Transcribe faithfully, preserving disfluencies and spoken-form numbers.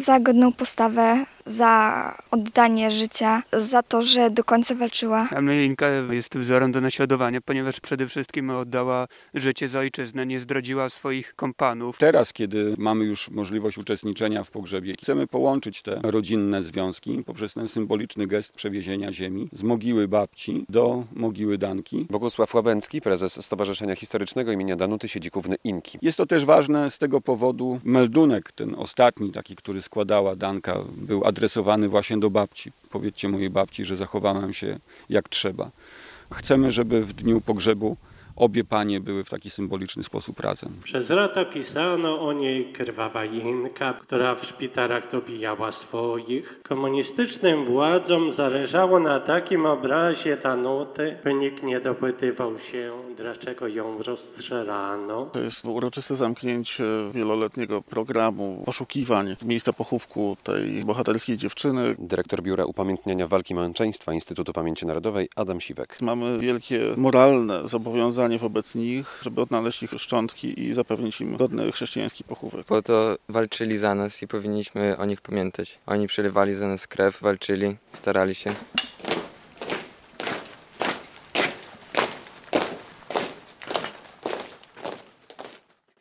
za godną postawę, za oddanie życia, za to, że do końca walczyła. Amelinka jest wzorem do naśladowania, ponieważ przede wszystkim oddała życie za ojczyznę, nie zdradziła swoich kompanów. Teraz, kiedy mamy już możliwość uczestniczenia w pogrzebie, chcemy połączyć te rodzinne związki poprzez ten symboliczny gest przewiezienia ziemi z mogiły babci do mogiły Danki. Bogusław Łabęcki, prezes Stowarzyszenia Historycznego imienia Danuty Siedzikówny-Inki. Jest to też ważne z tego powodu, meldunek ten ostatni, taki, który składała Danka, był adresowany właśnie do babci. Powiedzcie mojej babci, że zachowałem się jak trzeba. Chcemy, żeby w dniu pogrzebu obie panie były w taki symboliczny sposób razem. Przez lata pisano o niej krwawa Inka, która w szpitalach dobijała swoich. Komunistycznym władzom zależało na takim obrazie Danuty, by nikt nie dopytywał się, dlaczego ją rozstrzelano. To jest uroczyste zamknięcie wieloletniego programu poszukiwań miejsca pochówku tej bohaterskiej dziewczyny. Dyrektor Biura Upamiętniania Walki Męczeństwa Instytutu Pamięci Narodowej Adam Siwek. Mamy wielkie moralne zobowiązanie wobec nich, żeby odnaleźć ich szczątki i zapewnić im godny chrześcijański pochówek. Po to walczyli za nas i powinniśmy o nich pamiętać. Oni przelewali za nas krew, walczyli, starali się.